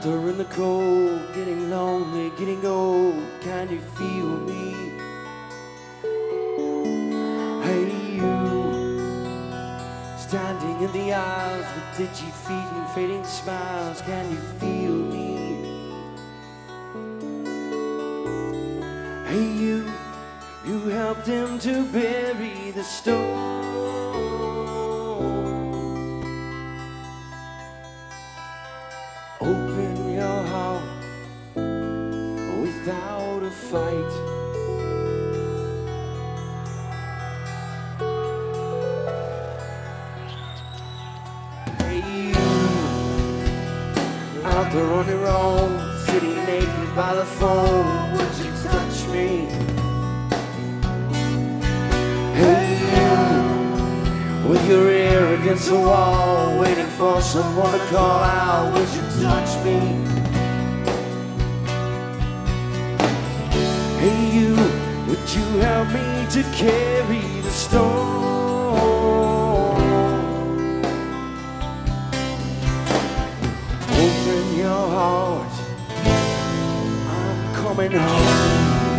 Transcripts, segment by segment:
there in the cold, getting lonely, getting old. Can you feel me? Hey, you, standing in the aisles with ditchy feet and fading smiles. Can you feel me? Hey, you helped him to bury the stone. Open your heart without a fight. Hey, you, out there on your own, sitting naked by the phone, would you touch me? Hey, you, with your ear against the wall, waiting for someone to call out, would you touch me? Hey, you, would you help me to carry the stone? Open your heart, I'm coming home.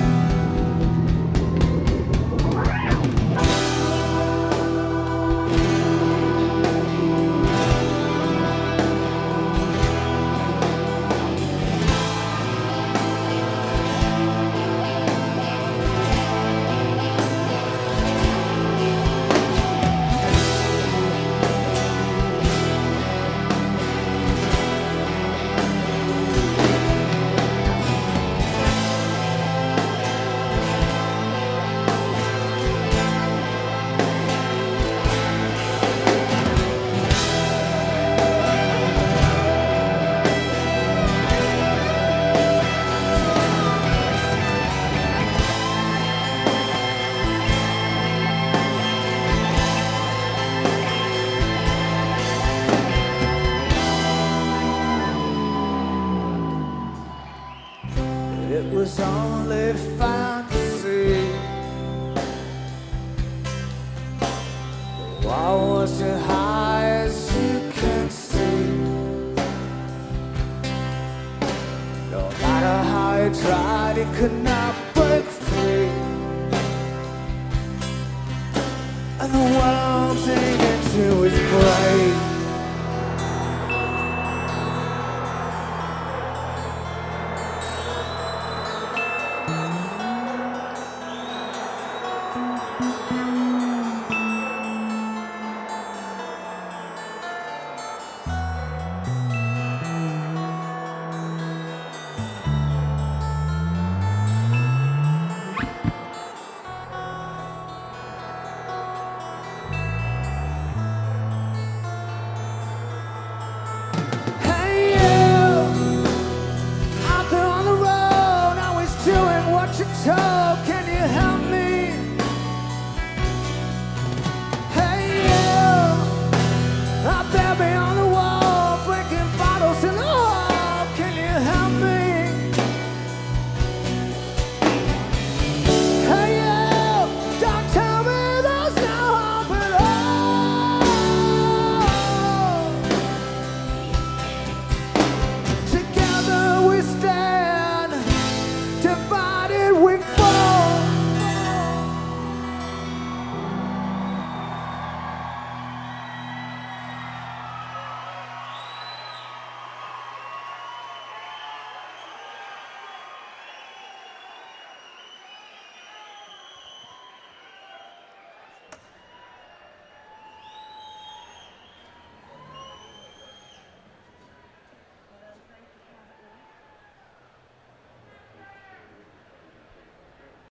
It was only fantasy. The wall was too high, as you can see. No matter how you tried, it could not break free. And the world sank into its grave.